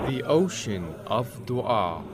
The ocean of dua.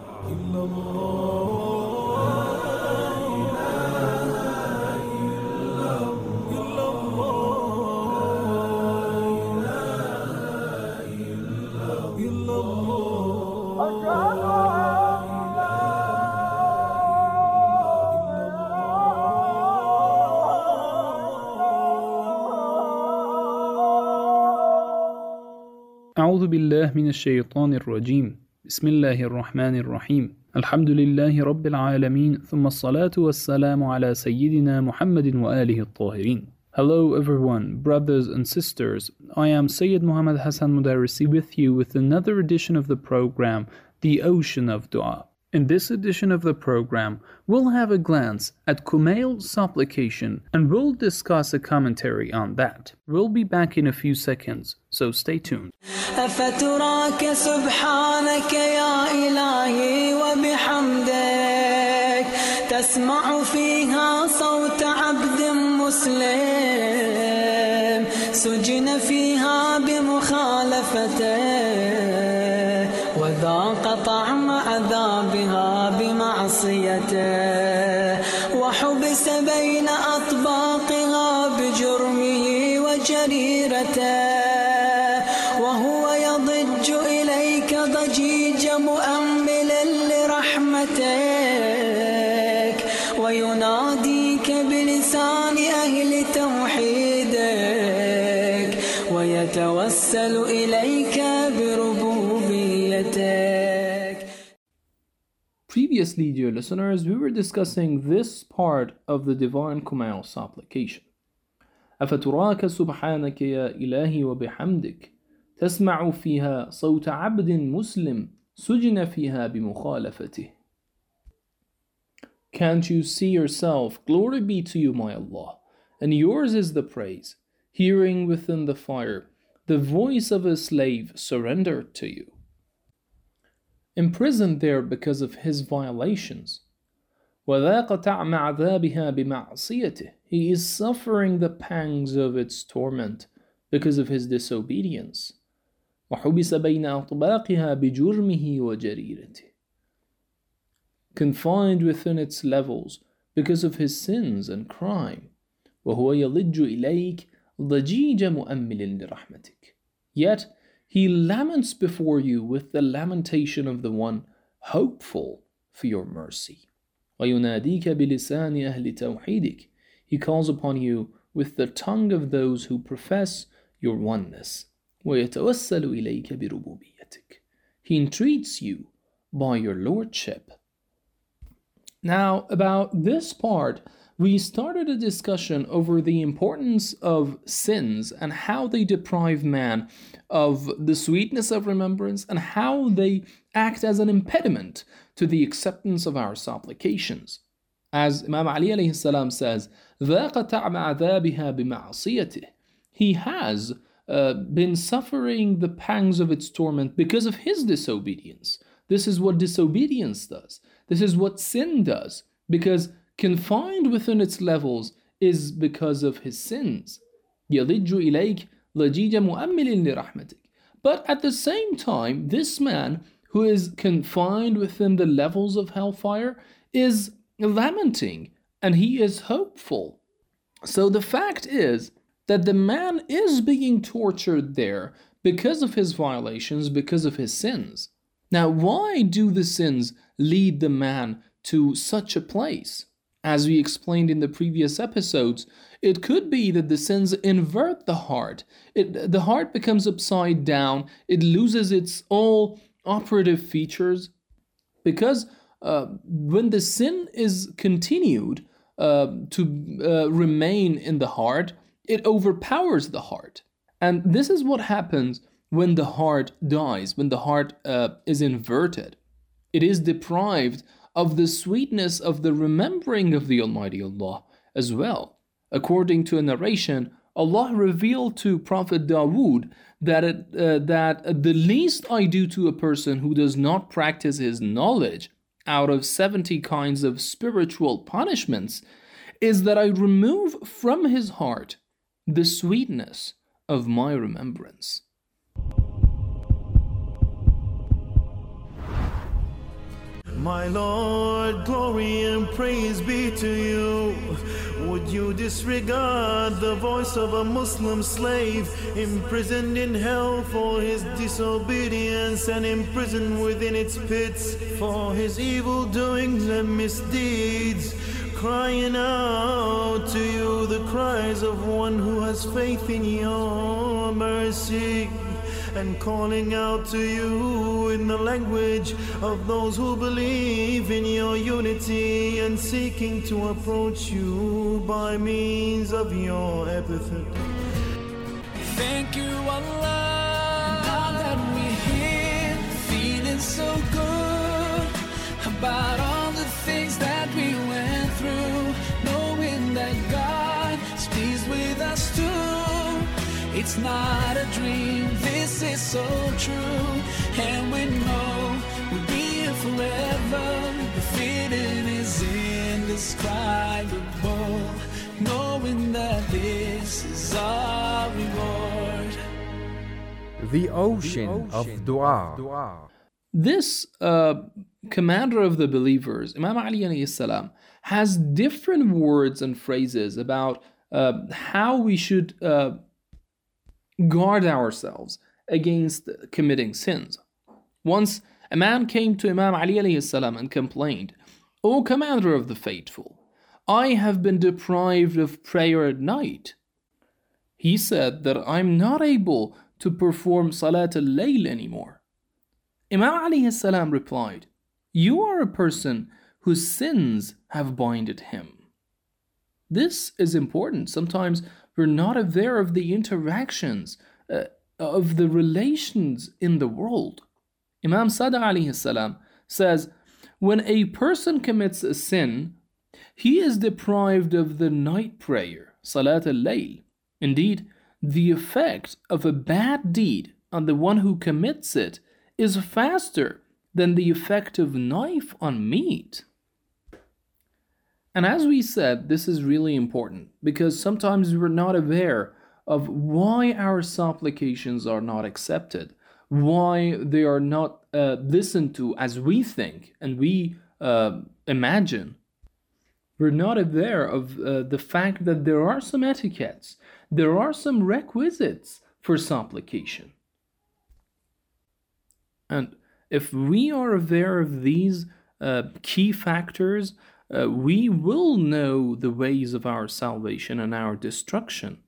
أعوذ بالله من الشيطان الرجيم بسم الله الرحمن الرحيم الحمد لله رب العالمين ثم الصلاة والسلام على سيدنا محمد وآله الطاهرين. Hello everyone, brothers and sisters. I am Sayyid Muhammad Hassan Mudarrisi with you with another edition of the program, The Ocean of Dua. In this edition of the program, we'll have a glance at Kumail's supplication and we'll discuss a commentary on that. We'll be back in a few seconds, so stay tuned. أفتراك سبحانك يا إلهي وبحمدك تسمع فيها صوت عبد مسلم سجن فيها بمخالفته وذاق طعم عذابها بمعصيته وحبس بين أطباقها بجرمه وجريرته وهو يضج إليك ضجيج مؤمل لرحمتك ويناديك بلسان أهل توحيدك ويتوسل إليك بربوبيتك. Previously, dear listeners, we were discussing this part of the Divine Kumail supplication. أفتراك سبحانك يا إلهي وبحمدك تسمع فيها صوت عبد مسلم سجن فيها بمخالفته. Can't you see yourself, glory be to you, my Allah, and yours is the praise, hearing within the fire the voice of a slave surrendered to you, imprisoned there because of his violations. وَذَاقَ طَعْمَ عَذَابِهَا بِمَعْصِيَتِهِ. He is suffering the pangs of its torment because of his disobedience. وَحُبِسَ بَيْنَ أَطْبَاقِهَا بِجُرْمِهِ وَجَرِيرَتِهِ. Confined within its levels because of his sins and crime. وَهُوَ يَضِجُّ إِلَيْكَ ضَجِيجَ مُؤَمِّلٍ لِرَحْمَتِكَ. Yet he laments before you with the lamentation of the one hopeful for your mercy. وَيُنَادِيكَ بِلِسَانِ أَهْلِ تَوْحِيدِكَ. He calls upon you with the tongue of those who profess your oneness. وَيَتَوَسَّلُ إِلَيْكَ بِرُبُوبِيَّتِكَ. He entreats you by your lordship. Now, about this part, we started a discussion over the importance of sins and how they deprive man of the sweetness of remembrance and how they act as an impediment to the acceptance of our supplications. As Imam Ali alayhi salam says, ذَاقَ طَعْمَ عَذَابِهَا بِمَعْصِيَتِهِ. He has been suffering the pangs of its torment because of his disobedience. This is what disobedience does. This is what sin does, because confined within its levels is because of his sins. يَضِجُّ إِلَيْكَ ضَجِيجَ مُؤَمِّلٍ لِرَحْمَتِكَ. But at the same time, this man who is confined within the levels of hellfire is lamenting and he is hopeful. So the fact is that the man is being tortured there because of his violations, because of his sins. Now, why do the sins lead the man to such a place? As we explained in the previous episodes, it could be that the sins invert the heart. The heart becomes upside down. It loses its all operative features because when the sin is continued to remain in the heart, it overpowers the heart. And this is what happens when the heart dies, when the heart is inverted. It is deprived of the sweetness of the remembering of the Almighty Allah as well. According to a narration, Allah revealed to Prophet Dawood that the least I do to a person who does not practice his knowledge out of 70 kinds of spiritual punishments is that I remove from his heart the sweetness of my remembrance. My Lord, glory and praise be to you. Would you disregard the voice of a Muslim slave imprisoned in hell for his disobedience and imprisoned within its pits for his evil doings and misdeeds, crying out to you the cries of one who has faith in your mercy, and calling out to you in the language of those who believe in your unity and seeking to approach you by means of your epithet. Thank you, Allah. Now that we're here, feeling so good about all the things that we went through, knowing that God is pleased with us too. It's not a dream, this is so true, and we know we'll be here forever. The feeling is indescribable, knowing that this is our reward. The ocean of dua. This commander of the believers, Imam Ali alayhi salam, has different words and phrases about how we should guard ourselves against committing sins. Once a man came to Imam Ali alayhi salam and complained, "O commander of the faithful, I have been deprived of prayer at night." He said that I'm not able to perform Salat al-Layl anymore. Imam alayhi salam replied, "You are a person whose sins have binded him." This is important. Sometimes we're not aware of the interactions, of the relations in the world. Imam Sadiq alayhi salam says, when a person commits a sin, he is deprived of the night prayer, Salat al-Layl. Indeed, the effect of a bad deed on the one who commits it is faster than the effect of knife on meat. And as we said, this is really important because sometimes we're not aware of why our supplications are not accepted, why they are not listened to as we think and we imagine. We're not aware of the fact that there are some etiquettes, there are some requisites for supplication. And if we are aware of these key factors, we will know the ways of our salvation and our destruction.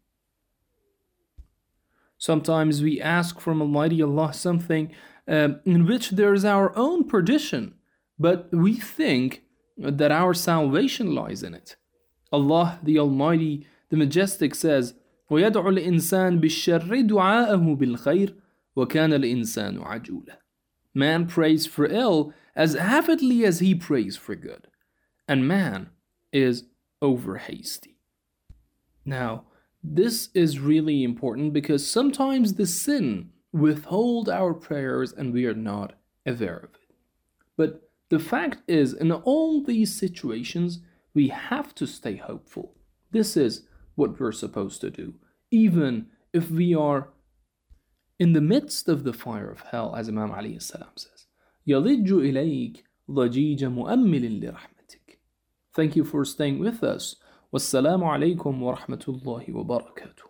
Sometimes we ask from Almighty Allah something in which there is our own perdition, but we think that our salvation lies in it. Allah, the Almighty, the Majestic says, وَيَدْعُ الْإِنسَانِ بِالشَّرِّ دُعَاءَهُ بِالْخَيْرِ وَكَانَ الْإِنسَانُ عَجُولًا. Man prays for ill as avidly as he prays for good, and man is over hasty. Now, this is really important because sometimes the sin withhold our prayers and we are not aware of it. But the fact is, in all these situations, we have to stay hopeful. This is what we're supposed to do, even if we are in the midst of the fire of hell, as Imam Ali says. يَلِجُّ إِلَيْكَ ضَجِيجَ مُؤَمِّلٍ لِرَحْمَتِكَ. Thank you for staying with us. Wassalamu alaikum wa rahmatullahi wa barakatuh.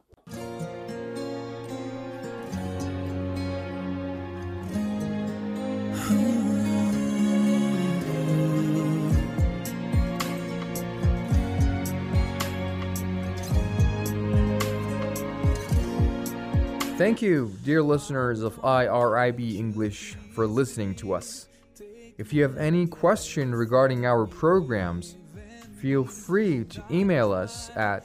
Thank you, dear listeners of IRIB English, for listening to us. If you have any question regarding our programs, feel free to email us at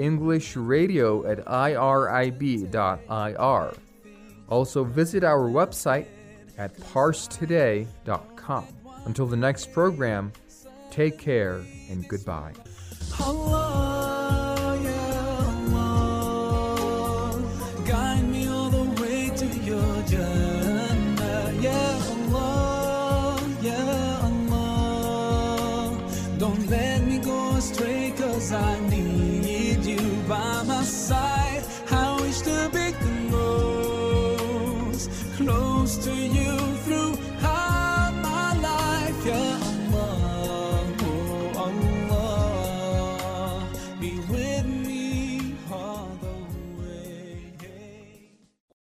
englishradio@irib.ir. Also visit our website at parstoday.com. Until the next program, take care and goodbye. Allah, yeah, Allah, guide me all the way to your Jannah. Yeah, Allah, yeah, Allah, don't let me go astray, 'cause I need you by my side. I wish to be close to you.